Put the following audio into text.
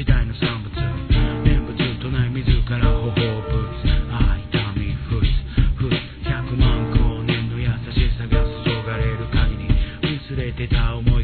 時代の産物念仏唱え自らほほぶつ愛民ふつ100万光年の優しさが注がれる限り薄れてた思い